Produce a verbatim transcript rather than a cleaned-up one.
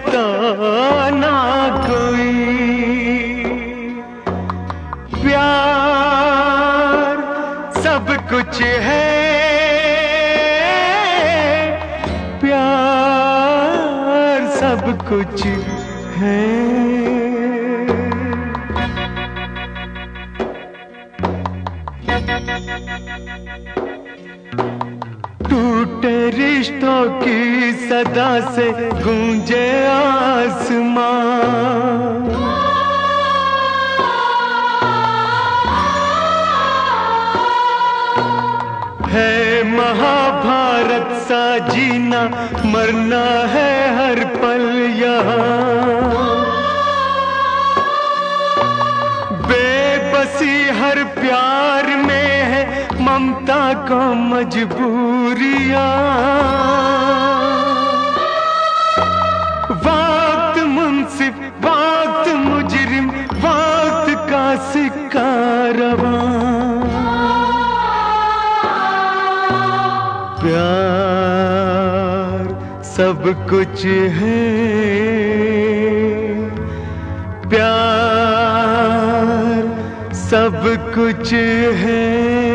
तो ना कोई। प्यार सब कुछ है, प्यार सब कुछ है। टूटे रिश्तों की सदा से गूंजे आसमां। है महाभारत सा जीना, मरना है हर पल यहाँ। बेबसी हर प्यार में है, ममता को मजबूरियां। वक्त मुंसिफ, वक्त मुजरिम, वक्त का सिक्का रवां। प्यार सब कुछ है, प्यार सब कुछ है।